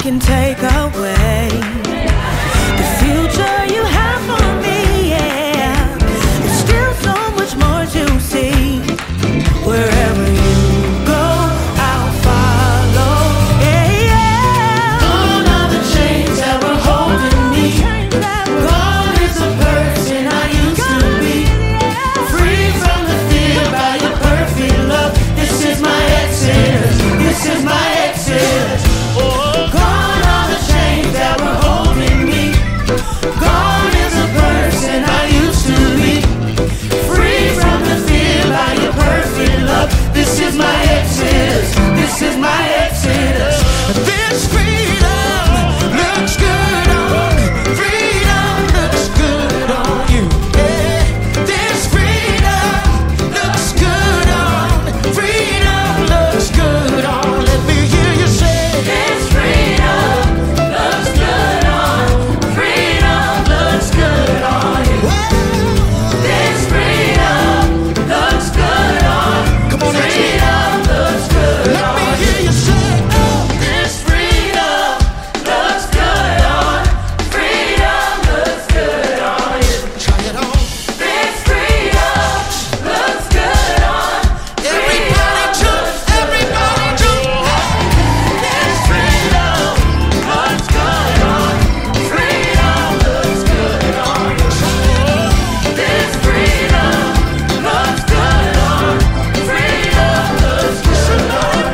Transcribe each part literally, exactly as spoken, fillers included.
can take away the future you have for me, yeah. There's still so much more to see. Wherever you go, I'll follow, yeah, yeah. Gone are the chains that were holding me. Gone is the person I used to be. Free from the fear by your perfect love. This is my exodus. This is my exodus. Gone are the chains that were holding me. Gone is the person I used to be. Free from the fear by your perfect love. This is my exodus. This is my exodus. This freedom looks good on me. Freedom looks good on you. Yeah. This freedom looks good on me. Freedom looks good on. Let me hear you say. This freedom looks good on. Freedom looks good on you. This freedom looks good on. Come on, freedom looks good on. Let me hear you say. Oh, this freedom looks good on. Freedom looks good on you. Try it on. This freedom looks good on. Everybody jump, everybody jump. This freedom looks good on. Freedom looks good on you. This freedom looks good on. Freedom looks good on you.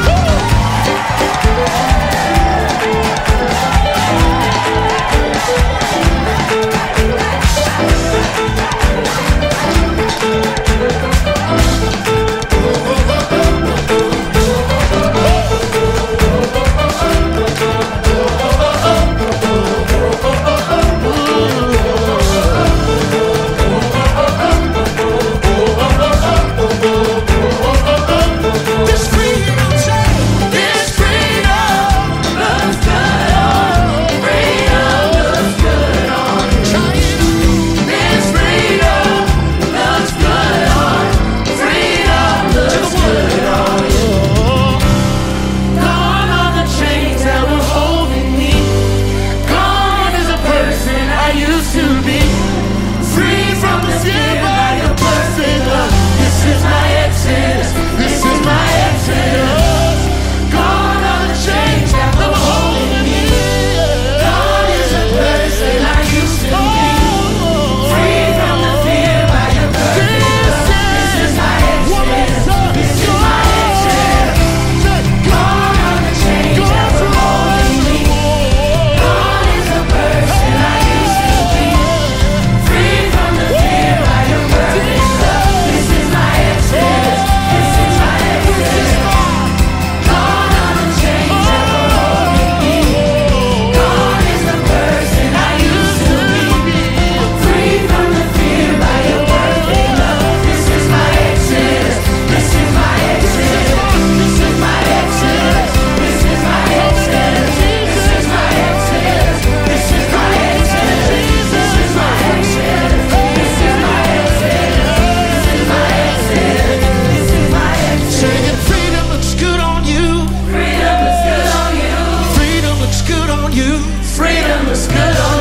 This freedom say. This freedom looks good on. Freedom looks good on you. Try it. This freedom looks good on. Freedom looks good on you. Gone are the chains that were holding me. Gone is the person I used to be. Free from the fear by your perfect love. This is my exodus. This is my exodus. Gone are the chains that were holding me. Gone is the person I used to be. Free from the fear by your perfect love. This is my exodus. This is my exodus. Gone are the chains that were holding me. Gone is the person I used to be. Free from the fear by your perfect love. This is my exodus. This is my exodus. Gone are the chains that were holding me. Gone is the person I used to be. Free from the fear by your perfect love. This is my exodus. This is my exodus. This is my exodus. This is my exodus. This is my exodus. This is my exodus. This is my exodus. This is my exodus. This is my exodus. This is my exodus. Saying freedom looks good on you. Freedom looks good on you. Freedom looks good on you. Freedom looks good on